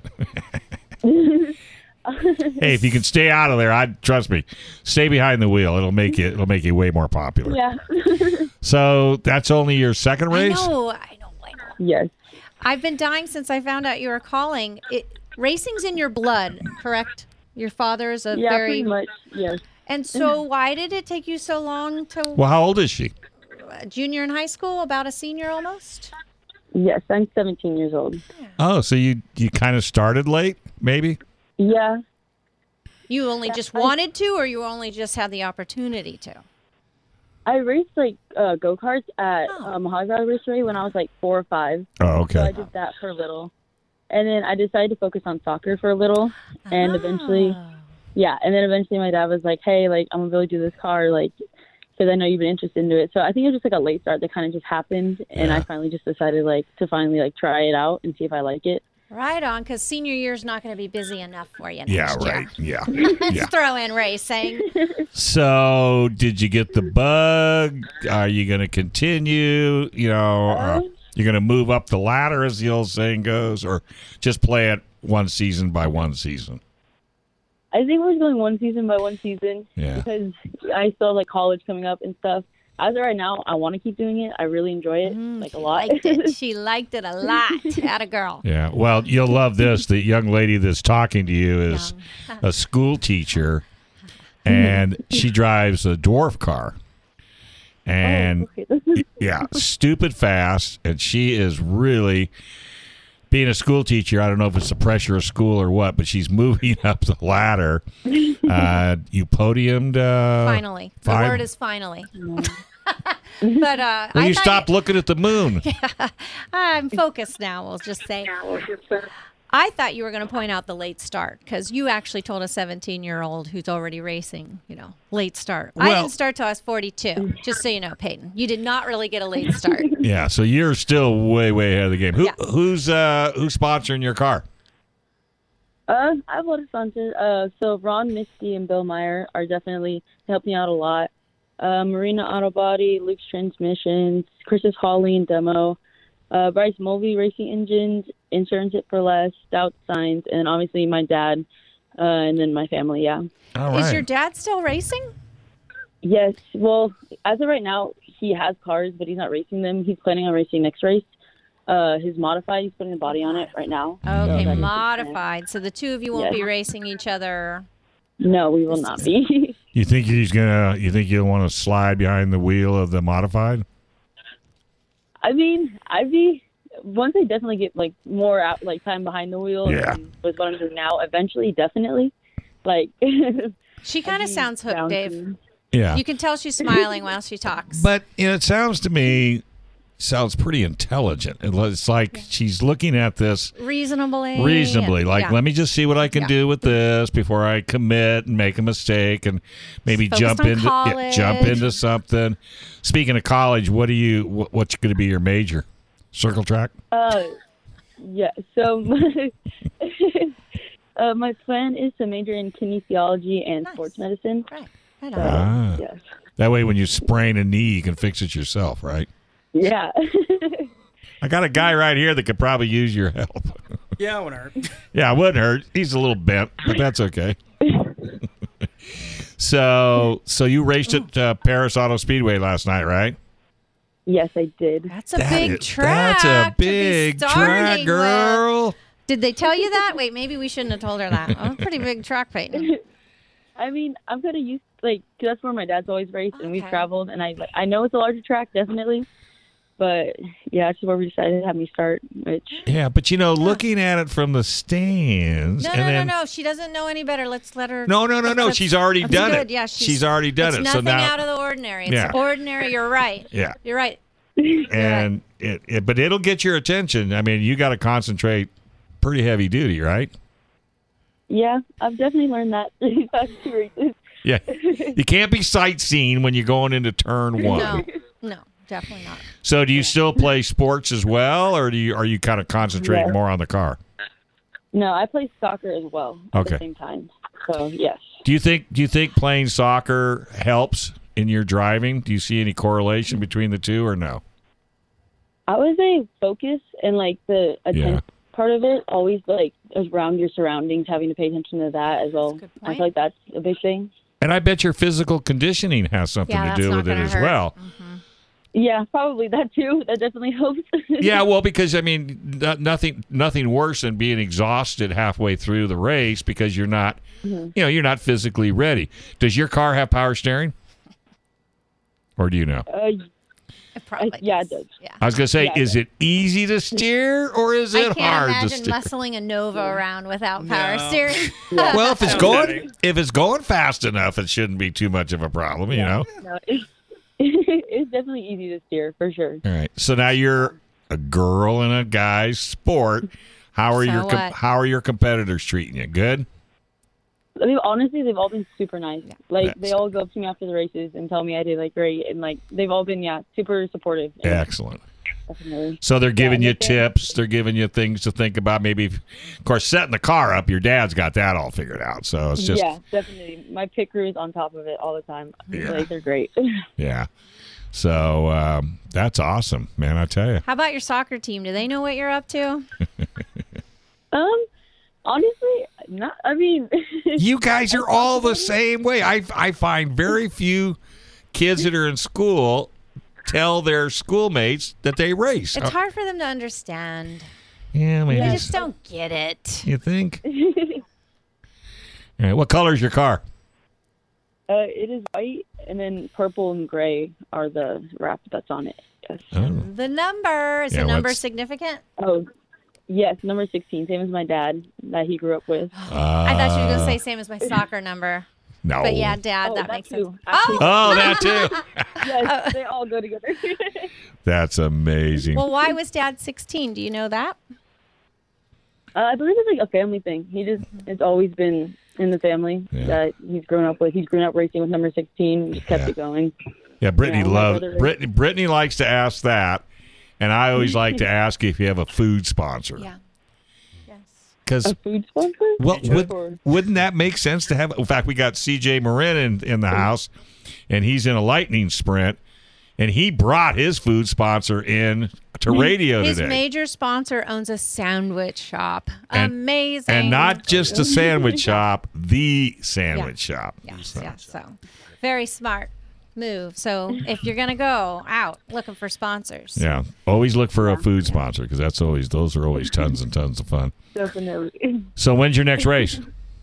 Hey, if you can stay out of there, I trust me. Stay behind the wheel. It'll make you. It'll make you way more popular. Yeah. So that's only your second I race. know. I know. I know. Yes. I've been dying since I found out you were calling. It, racing's in your blood, correct? Your father is a Yeah, very pretty much. Yes. And so, why did it take you so long to Well, how old is she? uh, junior in high school? About a senior almost. Yes, I'm seventeen years old. Oh, so you you kind of started late, maybe? Yeah. You only just wanted to, or you only just had the opportunity to? I raced like uh, go karts at Oh. um, Mojave Valley Raceway when I was like four or five. Oh, So I okay. did that for a little, and then I decided to focus on soccer for a little, and eventually, Oh. yeah, and then eventually my dad was like, "Hey, like I'm gonna really do this car, like, because I know you've been interested into it." So I think it was just like a late start that kind of just happened, and I Yeah. finally just decided like to finally like try it out and see if I like it. Right on, because senior year's not going to be busy enough for you. Next Yeah, year. right. Yeah. Let's Yeah. throw in racing. So, did you get the bug? Are you going to continue? You know, uh, you're going to move up the ladder, as the old saying goes, or just play it one season by one season? I think we're going one season by one season Yeah. because I still have like college coming up and stuff. As of right now, I want to keep doing it. I really enjoy it, like a lot. Liked it. She liked it a lot. At a girl. Yeah. Well, you'll love this. The young lady that's talking to you is a school teacher, and she drives a dwarf car. And Oh, okay. This is yeah, stupid fast, and she is really being a school teacher. I don't know if it's the pressure of school or what, but she's moving up the ladder. Uh, you podiumed. Uh, Finally. The Fine. word is finally. but uh, Well, I you thought stopped looking at the moon. I'm focused now, we'll just say. I thought you were going to point out the late start because you actually told a seventeen-year-old who's already racing, you know, late start. I Well- didn't start till I was forty-two, just so you know, Peyton. You did not really get a late start. Yeah, so you're still way, way ahead of the game. Who, Yeah. Who's uh, who's sponsoring your car? Uh, I have a lot of sponsors. Uh, so Ron, Misty, and Bill Meyer are definitely helping out a lot. Uh, Marina Auto Body, Luke's Transmissions, Chris's Hauling Demo, uh, Bryce Mulvey Racing Engines, Insurance It for Less, Stout Signs, and obviously my dad, uh, and then my family. Yeah. All right. Is your dad still racing? Yes. Well, as of right now, he has cars, but he's not racing them. He's planning on racing next race. Uh, his modified, he's putting a body on it right now. So Okay, that is his plan. modified. So the two of you won't Yes. be racing each other. No, we will not be. You think he's gonna? You think you'll want to slide behind the wheel of the modified? I mean, I'd be once I definitely get like more out like time behind the wheel. Yeah. and with what I'm doing now, eventually, definitely. Like She kind of sounds hooked, Dave. Yeah. You can tell she's smiling while she talks. But you know, it sounds to me sounds pretty intelligent. It- It's like she's looking at this reasonably. reasonably. Like, yeah. let me just see what I can Yeah. do with this before I commit and make a mistake, and maybe Focused jump on into yeah, jump college. into something. Speaking of college, what do you? What, what's going to be your major? Circle track. uh, yeah. So my, uh, my plan is to major in kinesiology and Nice. sports medicine. Right. Right So, on. Ah. yes. That way, when you sprain a knee, you can fix it yourself, right? Yeah. I got a guy right here that could probably use your help. Yeah, it wouldn't hurt. Yeah, it wouldn't hurt. He's a little bent, but that's okay. so, so you raced at uh, Paris Auto Speedway last night, right? Yes, I did. That's a That big is- track. That's a to be big starting track, with. girl. Did they tell you that? Wait, maybe we shouldn't have told her that. Oh, pretty big track, Peyton. I mean, I'm kind of used like 'cause that's where my dad's always raced, and we've Okay. traveled, and I like, I know it's a larger track, definitely. But yeah, that's where we decided to have me start. Which Yeah, but you know, looking at it from the stands, No, and no, then no, no. She doesn't know any better. Let's let her. no, no, no, no, that's- she's already that's done good. it. Yeah, she's, already done it's it. Nothing so now, out of the ordinary. It's Yeah. ordinary. You're right. yeah, You're right. and it, it, but it'll get your attention. I mean, you got to concentrate pretty heavy duty, right? yeah, I've definitely learned that these past two races. Yeah, you can't be sightseeing when you're going into turn one. No, no, definitely not. So, do you still play sports as well, or do you are you kind of concentrating Yeah. more on the car? No, I play soccer as well at Okay. the same time. So yes. Do you think do you think playing soccer helps in your driving? Do you see any correlation between the two, or no? I would say focus and like the attention Yeah. part of it, always like around your surroundings, having to pay attention to that as well. That's a good I point. feel like that's a big thing. And I bet your physical conditioning has something Yeah, to that's do not with it gonna as hurt. well. Yeah, probably that too. That definitely helps. Yeah, well, because I mean, no- nothing, nothing worse than being exhausted halfway through the race because you're not, Mm-hmm. you know, you're not physically ready. Does your car have power steering, or do you know? Uh, It probably Uh, yeah, it does. does. Yeah. I was gonna say, Yeah, is it easy to steer or is I it can't hard to imagine steer? muscling a Nova around without power No. steering. Well, if it's Sounds going, heavy. if it's going fast enough, it shouldn't be too much of a problem, you know. no, it's, it's definitely easy to steer for sure. All right. So now you're a girl in a guy's sport. How are So your com- what? how are your competitors treating you? Good. I mean, honestly, they've all been super nice. Like That's- they all go up to me after the races and tell me I did like great, and like they've all been yeah super supportive. And Excellent. definitely. So they're giving Yeah, you they- tips. They're giving you things to think about. Maybe, if, of course, setting the car up. Your dad's got that all figured out. So it's just yeah, definitely. My pit crew is on top of it all the time. Yeah. Like they're great. yeah. So um, that's awesome, man. I tell you. How about your soccer team? Do they know what you're up to? um, honestly, not. I mean, You guys are all the same way. I I find very few kids that are in school tell their schoolmates that they race. It's Uh, hard for them to understand. yeah, maybe. They s- just don't get it. You think? All right. What color is your car? uh, it is white, and then purple and gray are the wrap that's on it. Yes. Oh. The number is Yeah, the number what's- significant? Oh, yes, number sixteen, same as my dad that he grew up with. I thought you were going to Uh, say same as my soccer number. No. But yeah, Dad, Oh, that that makes sense. too, actually. Oh, Oh, that too. Yes, they all go together. That's amazing. well, why was Dad sixteen? Do you know that? Uh, I believe it's like a family thing. He just it's always been in the family Yeah. that he's grown up with. He's grown up racing with number sixteen and just kept Yeah. it going. yeah, Brittany Yeah, my loves brother- Brittany. Brittany likes to ask that, and I always like to ask if you have a food sponsor. Yeah. Yes. Because A food sponsor? well, would, Or- wouldn't that make sense to have? In fact, we got C J Marin in in the house, and he's in a lightning sprint, and he brought his food sponsor in to radio His today. major sponsor owns a sandwich shop. And- Amazing. And not just a sandwich shop, the sandwich shop. Yes, So- yeah. So very smart move. So if you're gonna go out looking for sponsors, Yeah. Always look for a food sponsor because that's always those are always tons and tons of fun. Definitely. So when's your next race?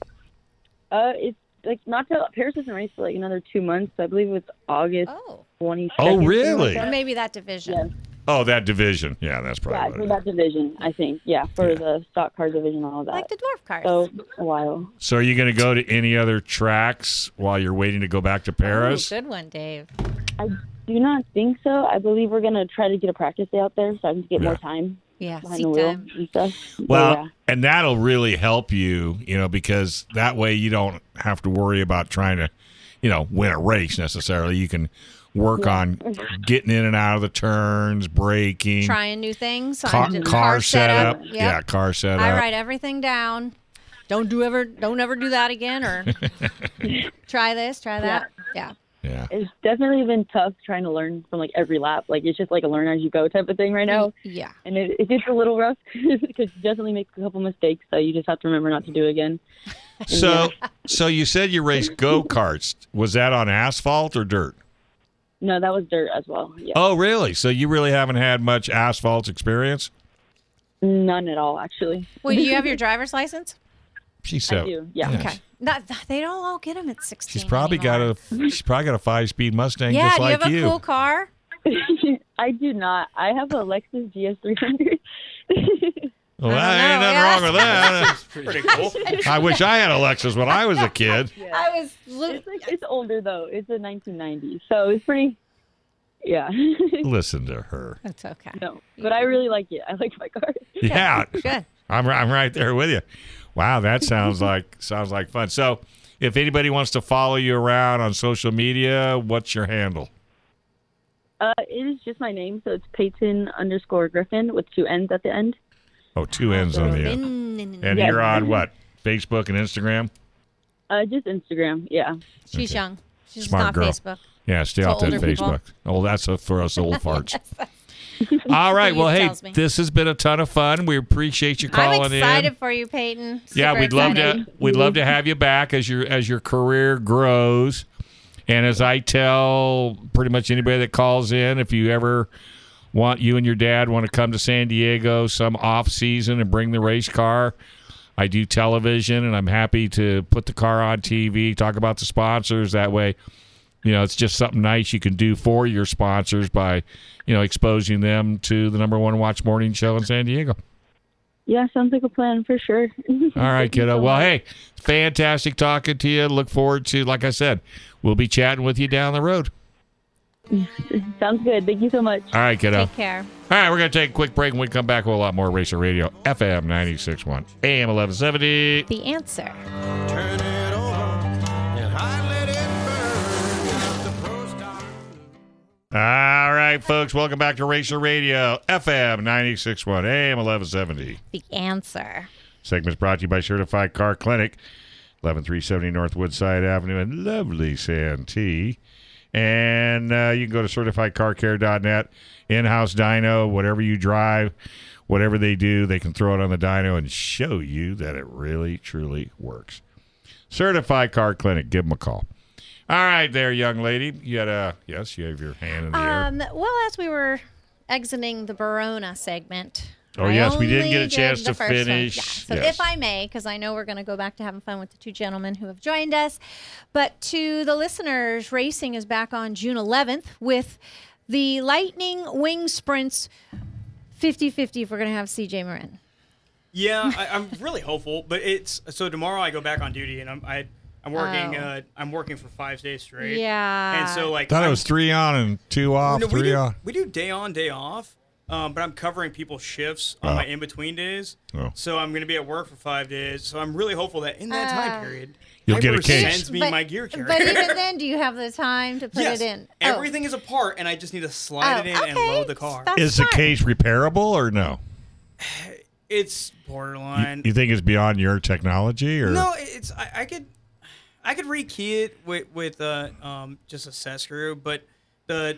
Uh, it's like not till Paris doesn't race for like another two months. I believe it's August oh, twenty-second. Oh, really? or maybe that division. Yeah. Oh, that division. Yeah, that's Yeah, probably for what it that is. division, I think. Yeah, for Yeah. the stock car division and all that. Like the dwarf cars. so a while. So are you going to go to any other tracks while you're waiting to go back to Paris? Ooh, good one, Dave. I do not think so. I believe we're gonna try to get a practice day out there so I can get Yeah. more time Yeah, behind seat the wheel time. and stuff. But Well, yeah. and that'll really help you, you know, because that way you don't have to worry about trying to, you know, win a race necessarily. You can work on getting in and out of the turns, braking, Trying new things. car, I'm- car setup. Yep. Yeah, car setup. I write everything down. Don't do ever. Don't ever do that again. Or try this. Try that. Yeah. Yeah. It's definitely been tough trying to learn from like every lap. Like it's just like a learn as you go type of thing right now. Yeah. And it, it gets a little rough because you definitely make a couple mistakes. So you just have to remember not to do it again. So, so you said you raced go karts. Was that on asphalt or dirt? No, that was dirt as well. Yeah. Oh, really? So you really haven't had much asphalt experience? None at all, actually. Wait, do you have your driver's license? She I said. do. Yeah. Yes. Okay. Not, they don't all get them at sixteen. She's probably anymore. got a. She's probably got a five-speed Mustang Yeah. just Do you like have a you. cool car? I do not. I have a Lexus G S three hundred. Well, I that ain't don't know, nothing yeah. wrong with that. Pretty cool. I wish I had a Lexus when I was a kid. I was. Lo- It's like it's older though. It's a nineteen ninety, so it's pretty. Yeah. Listen to her. That's okay. No, but I really like it. I like my car. Yeah, Good. I'm I'm right there with you. Wow, that sounds like sounds like fun. So, if anybody wants to follow you around on social media, what's your handle? Uh, it is just my name, so it's Peyton underscore Griffin with two N's at the end. Oh, two N's on the end. And Yes. you're on what? Facebook and Instagram? Uh, just Instagram. Yeah. She's Okay. young. She's Smart not girl. Facebook. Yeah, stay For off that older people. Facebook. Oh, that's a, for us old farts. All right. Steve Well, hey, tells me. this has been a ton of fun. We appreciate you calling I'm excited in. for you, Peyton. Yeah, Super we'd love excited. to we'd love to have you back as your as your career grows. And as I tell pretty much anybody that calls in, if you ever want, you and your dad want to come to San Diego some off season and bring the race car, I do television, and I'm happy to put the car on T V, talk about the sponsors. That way, you know, it's just something nice you can do for your sponsors by, you know, exposing them to the number one watch morning show in San Diego. Yeah, sounds like a plan for sure. All right, kiddo. Well, hey, fantastic talking to you. Look forward to, like I said, we'll be chatting with you down the road. Sounds good. Thank you so much. All right, kiddo. Take care. All right, we're going to take a quick break. When we come back, we'll have a lot more Racer Radio, F M ninety-six point one, A M eleven seventy. The answer. Turn it over and I let it burn. The pros start. All right, folks, welcome back to Racer Radio, F M ninety-six point one, A M eleven seventy. The answer. Segment's brought to you by Certified Car Clinic, eleven three seventy North Woodside Avenue in lovely Santee. And uh, you can go to certified car care dot net, in-house dyno, whatever you drive, whatever they do, they can throw it on the dyno and show you that it really, truly works. Certified Car Clinic, give them a call. All right there, young lady. You had a, yes, you have your hand in the air. Um, well, as we were exiting the Verona segment. Oh, I yes, we didn't only get a chance did to the first one. finish. Yeah. So Yes. if I may, because I know we're going to go back to having fun with the two gentlemen who have joined us. But to the listeners, racing is back on June eleventh with the Lightning Wing Sprints fifty-fifty if we're going to have C J Marin. Yeah, I, I'm really hopeful, but it's so tomorrow I go back on duty and I'm I, I'm working Oh. uh, I'm working for five days straight. Yeah. and so like Thought it I'm- was three on and two off, No, we three do, on. we do day on, day off, um, but I'm covering people's shifts on Oh. my in between days. Oh. So I'm going to be at work for five days. So I'm really hopeful that in that Uh, time period, You'll get a Hyper case. sends me But- my gear carrier. But even then, do you have the time to put yes, it in? Oh. everything is apart, and I just need to slide Oh, it in and okay. load the car. That's Is the fine. case repairable or no? It's You, borderline. you think it's beyond your technology, or No, it's I, I could I could rekey it with with uh, um just a set screw, but the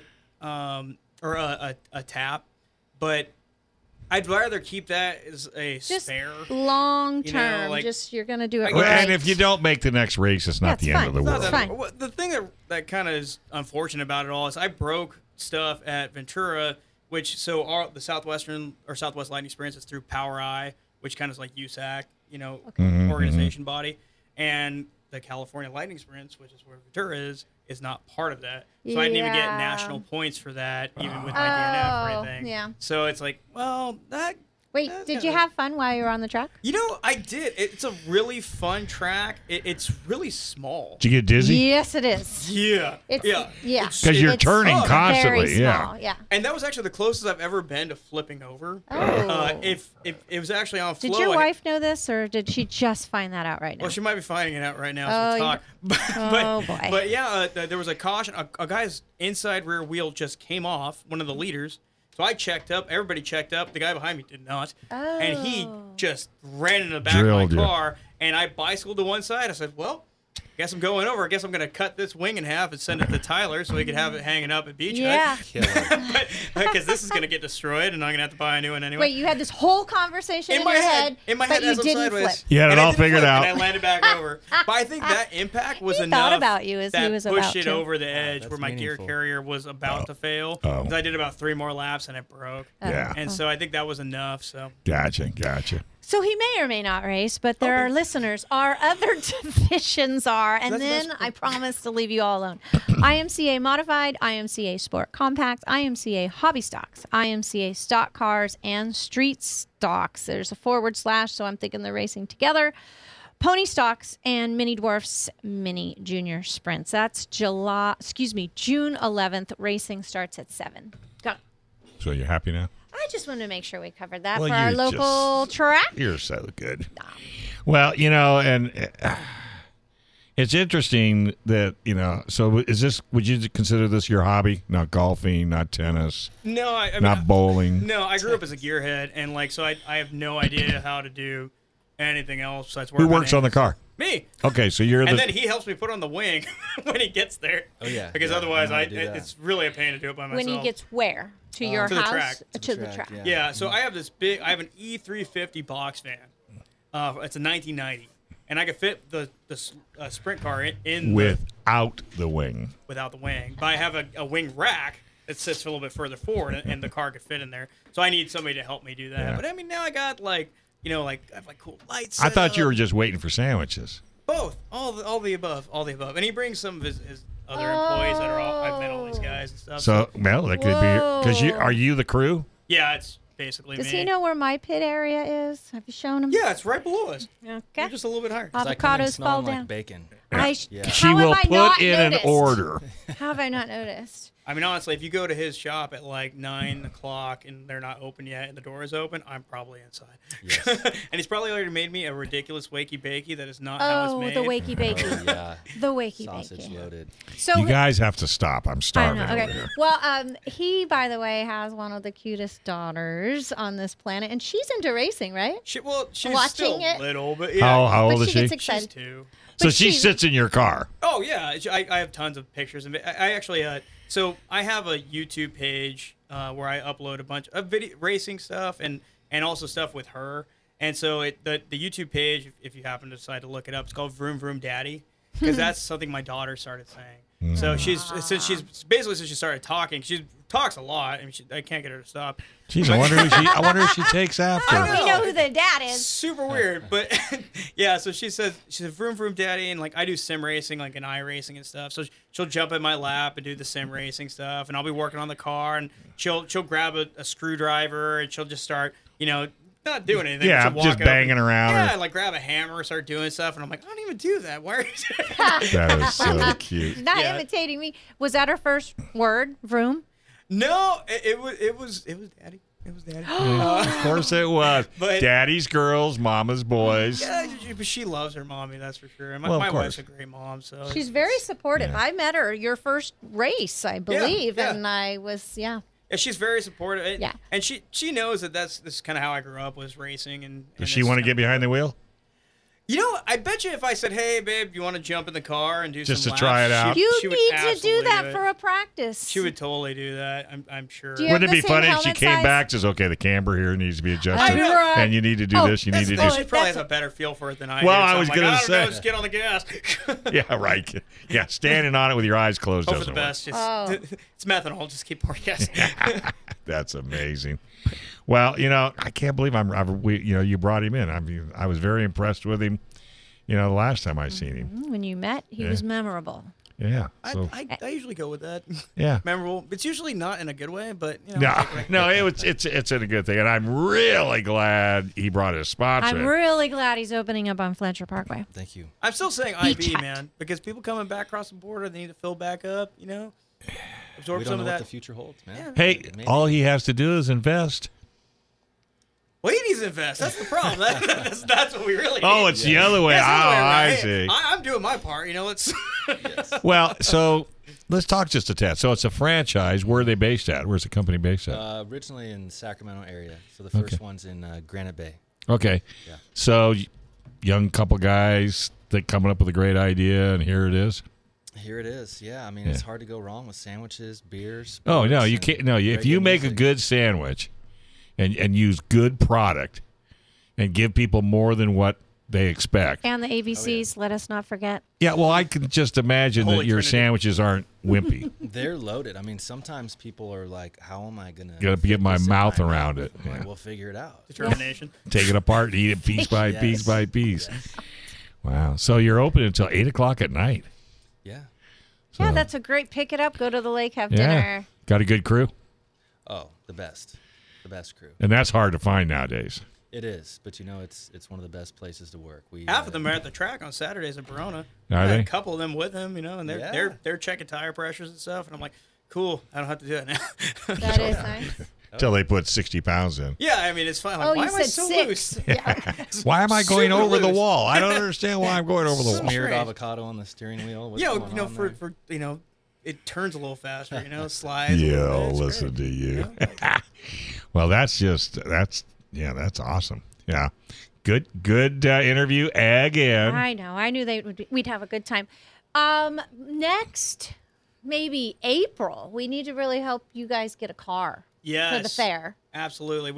um or a, a, a tap, but I'd rather keep that as a Just spare. long You know, term. like- just you're going to do it Well, right. and if you don't make the next race, it's not That's the fine. end of the It's world. not that- fine. Well, the thing that that kind of is unfortunate about it all is I broke stuff at Ventura, which so our the Southwestern or Southwest Lightning Sprints is through Power Eye, which kind of is like U S A C, you know, Mhm, organization body, and the California Lightning Sprints, which is where Ventura is, is not part of that. So I didn't even get Yeah. national points for that, even with my D N F or Oh, anything. yeah. So it's like, well, that. Wait, that's did you kinda- have fun while you were on the track? You know, I did. It's a really fun track. It, it's really small. Did you get dizzy? Yes, it is. Yeah. It's, yeah. yeah. It's- 'Cause you're It's turning very constantly, yeah. small, yeah. And that was actually the closest I've ever been to flipping over. Oh. Uh, if, if it was actually on flow. Did your I- wife know this, or did she just find that out right now? Well, she might be finding it out right now as we Oh, talk. But, but, Oh, boy. But yeah, uh, th- there was a caution. A, a guy's inside rear wheel just came off, one of the leaders. So I checked up. Everybody checked up. The guy behind me did not. And he Oh. just ran in the back Drilled of you. my car. And I bicycled to one side. I said, well, guess I'm going over. I guess I'm going to cut this wing in half and send it to Tyler so he could have it hanging up at Beach Yeah. Hut. Because this is going to get destroyed and I'm going to have to buy a new one anyway. Wait, you had this whole conversation in, in my your head, head, in my but head you as I'm didn't sideways. flip. You had it And I all didn't figured flip, out. And I landed back over. But I think that impact was He enough. thought about you as he that was pushed about it to. over the edge That's where my meaningful. gear carrier was about to fail. Oh. 'Cause I did about three more laps and it broke. Yeah. And so I think that was enough. So Gotcha, gotcha. So he may or may not race, but there are listeners. Our other divisions are, and That's- then that's- I promise to leave you all alone. I M C A Modified, I M C A Sport Compact, I M C A Hobby Stocks, I M C A Stock Cars, and Street Stocks. There's a forward slash, so I'm thinking they're racing together. Pony Stocks and Mini Dwarfs Mini Junior Sprints. That's July, excuse me, June eleventh. Racing starts at seven. Got it. So you happy now? I just wanted to make sure we covered that Well, for our you local just- track. You're so good. Well, you know, and uh, it's interesting that, you know, so is this, would you consider this your hobby? Not golfing, not tennis, no, I, I mean, not bowling? no, I grew up as a gearhead and like so I I have no idea how to do anything else besides work. Who my works on the hands. car? Me. Okay, so you're And the. then he helps me put on the wing when he gets there. Oh, yeah, Because yeah, otherwise, I know I, how to do that. it's really a pain to do it by myself. When he gets where? To your to the house? track. To, To the the track. track, Yeah, so I have this big. I have an E three fifty box fan. Uh, it's a nineteen ninety. and I could fit the the s- uh, sprint car in, in the, Without the wing. without the wing. But I have a, a wing rack that sits a little bit further forward, and, and the car could fit in there. So I need somebody to help me do that. Yeah. But I mean, now I got like you know like I have like cool lights. I set thought you up. were just waiting for sandwiches. Both, all the all the above, all the above. And he brings some of his, his other employees that are all I've met all these guys and stuff. So, well, that could be because you Whoa. are you the crew? yeah, it's basically Does me. he know where my pit area is? Have you shown him? Yeah, it's right below us. Okay. You're just a little bit higher. 'Cause I come in Avocados fall smelling down. like bacon. I sh- Yeah. She How will have I put not in noticed? an order. How have I not noticed? I mean, honestly, if you go to his shop at like nine o'clock and they're not open yet and the door is open, I'm probably inside. Yes. and he's probably already made me a ridiculous wakey bakey that is not how Oh, it's the made. wakey bakey. Oh, yeah. The wakey Sausage bakey. loaded. So You guys have to stop. I'm I starving know. over Okay. here. Well, um, he, by the way, has one of the cutest daughters on this planet, and she's into racing, right? She, well, she's Watching still it? little, but yeah. How, how But old is she she? gets She's excited. two. So but she she- sits in your car. Oh yeah, I, I have tons of pictures of it. I, I actually, uh, so I have a YouTube page uh, where I upload a bunch of video racing stuff and and also stuff with her. And so it the the YouTube page, if, if you happen to decide to look it up, it's called Vroom Vroom Daddy because that's something my daughter started saying. So she's since she's basically since she started talking, she talks a lot, and she, I can't get her to stop. Jeez, I wonder who she. I wonder if she takes after. I We know who the dad is. Super weird, but yeah. So she says she said vroom vroom daddy, and like I do sim racing, like an i racing and stuff. So she'll jump in my lap and do the sim racing stuff, and I'll be working on the car, and she'll she'll grab a, a screwdriver and she'll just start, you know, not doing anything. Yeah, she'll walk just up banging and- around Yeah, or- like grab a hammer, start doing stuff, and I'm like, I don't even do that. Why are you? That is so cute. She's not Yeah. imitating me. Was that her first word, vroom? No, it, it was it was it was daddy. It was daddy. Uh, Of course it was. But- Daddy's girls, mama's boys. yeah, she- but she loves her mommy, that's for sure. And my, Well, of my wife's course. a great mom, so She's it's- very supportive. Yeah. I met her your first race, I believe, yeah. and I was yeah. Yeah, she's very supportive. And, Yeah. and she she knows that that's this is kind of how I grew up was racing. And, and Does she it's want to kinda- get behind the wheel? You know, I bet you if I said, "Hey, babe, you want to jump in the car and do Just some to try laps," it out? she- You she would need to do absolutely that it. for a practice. She would totally do that. I'm I'm sure. Do you- Wouldn't it the be same funny if she helmet came size? back says, "Okay, the camber here needs to be I adjusted, know. and you need to do Oh, this, you need That's to the do." thing, she probably has that's a better feel for it than I Well, do. I so was I'm like, gonna I don't say. know, just get on the gas. Yeah, right. Yeah, standing on it with your eyes closed Hope for the doesn't work. best. Just, Oh. It's methanol. Just keep pouring gas. That's amazing. Well, you know, I can't believe I'm. I've, we, you know, you brought him in. I mean, I was very impressed with him. You know, the last time I seen him. When you met, he Yeah. was memorable. Yeah. I, So I, I usually go with that. yeah. Memorable. It's usually not in a good way, but you know. No, like- like- no, it was it's it's a good thing, and I'm really glad he brought his sponsor. I'm really glad he's opening up on Fletcher Parkway. Thank you. I'm still saying I Beach B, hut. man, because people coming back across the border, they need to fill back up. You know, absorb We some don't know of what that. the future holds, man. Yeah. Hey, It may all be. he has to do is invest. Well, he needs to invest. That's the problem. That- that's, that's what we really need. Oh, it's the other way. Yeah, it's the other way Oh, around. I Hey, see. I, I'm doing my part. You know, let's. Well, so let's talk just a tad. So it's a franchise. Where are they based at? Where's the company based at? Uh, originally in Sacramento area, so the first Okay. one's in uh, Granite Bay. Okay. Yeah. So y- young couple guys that coming up with a great idea, and here it is. Here it is. Yeah, I mean Yeah. it's hard to go wrong with sandwiches, beers. Oh no, sports, you and can't. No, you- if great you make a music. good sandwich, and and use good product, and give people more than what they expect. And the A B Cs, let us not forget. Yeah, well, I can just imagine that Holy your Trinity. sandwiches aren't wimpy. They're loaded. I mean, sometimes people are like, "How am I gonna Gotta fit get my this in mouth my around mouth?" it. I'm like, Yeah. we'll figure it out. Determination. Take it apart and eat it piece by Yes. piece by piece. Wow. So you're open until eight o'clock at night. Yeah. Yeah, So- that's a great pick it up, go to the lake, have Yeah. dinner. Got a good crew, Oh, the best, the best crew. and that's hard to find nowadays. It is, but you know, it's it's one of the best places to work. We Half uh, of them are at the track on Saturdays in Verona. Are I had they? A couple of them with him, you know, and they're Yeah. they're they're checking tire pressures and stuff, and I'm like, cool, I don't have to do it now. That is nice. Until they put sixty pounds in. yeah, I mean it's fine. Like, Oh, why you am I said so six. loose? Yeah. Why am I going Super over the loose. wall? I don't understand why I'm going over the wall. smeared strange. avocado on the steering wheel. What's You know, going you know, on for, there? for you know, it turns a little faster. You know, slides. a Yeah, little bit. It's listen great. to you. know? Well, that's just that's yeah, that's awesome. Yeah, good good uh, interview again. I know. I knew they would. Be, we'd have a good time. Um, next, maybe April. We need to really help you guys get a car Yes. for the fair. Absolutely. We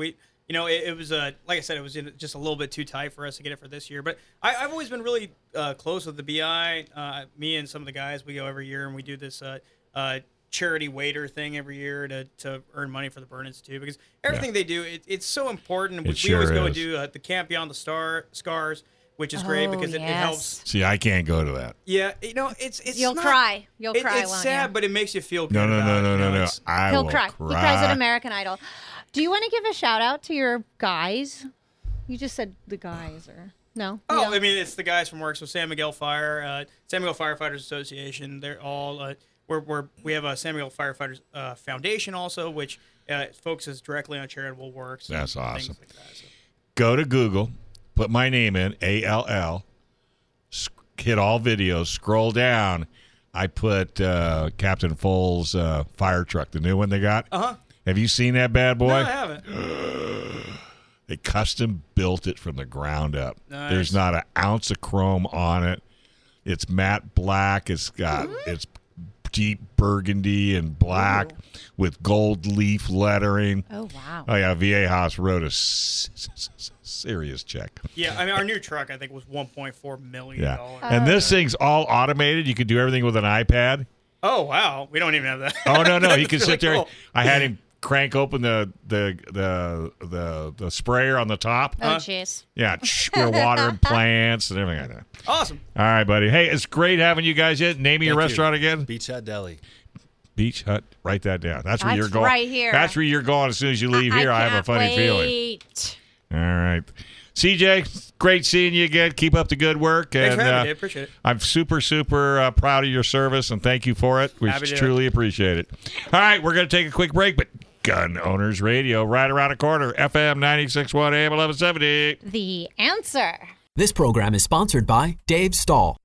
you know, it, it was uh, like I said, it was in, just a little bit too tight for us to get it for this year. But I, I've always been really uh, close with the B I. Uh, me and some of the guys, we go every year and we do this uh, uh, charity waiter thing every year to, to earn money for the Burn Institute, because everything Yeah. they do, it, it's so important. It we, we sure always go and is. do uh, the Camp Beyond the Star Scars, which is great Oh, because it, it yes. helps. See, I can't go to that. Yeah, you know, it's it's You'll not- cry. You'll it- cry, It's won't sad, you? but it makes you feel good. No, no, about no, it, no, you no, know, no. it's- I He'll will cry. cry. He cries at American Idol. Do you want to give a shout out to your guys? You just said the guys, or no? You Oh, don't? I mean, it's the guys from work. So San Miguel Fire, uh, San Miguel Firefighters Association. They're all uh, we're, we're we have a San Miguel Firefighters uh, Foundation also, which uh, focuses directly on charitable work. and That's things awesome. like that, so. Go to Google, put my name in, A L L, sc- hit all videos, scroll down. I put uh, Captain Foles' uh, fire truck, the new one they got. Uh huh. Have you seen that bad boy? No, I haven't. They custom built it from the ground up. Nice. There's not an ounce of chrome on it. It's matte black. It's got it's deep burgundy and black with gold leaf lettering. Oh wow. Oh yeah, V A House wrote a s- s- s- serious check. Yeah, I mean, our new truck I think was one point four million Yeah, dollars. and this thing's all automated. You can do everything with an iPad. Oh wow, we don't even have that. Oh no, no, you That's can really sit there. cool. I had him crank open the the the the, the sprayer on the top. Oh jeez. Yeah, we're watering plants and everything like that. Awesome. All right, buddy. Hey, it's great having you guys in. Name of your Thank you. restaurant again? Beach Hut Deli. Beach Hut. Write that down. That's where That's you're going. right here. That's where you're going as soon as you leave here. I, have a can't funny feeling. wait. All right. C J, great seeing you again. Keep up the good work. Thanks and for having uh, me, Dave. Appreciate it. I'm super, super uh, proud of your service, and thank you for it. We Happy to. truly appreciate it. All right, we're going to take a quick break, but Gun Owners Radio, right around the corner, F M ninety-six point one, A M eleven seventy. The answer. This program is sponsored by Dave Stahl.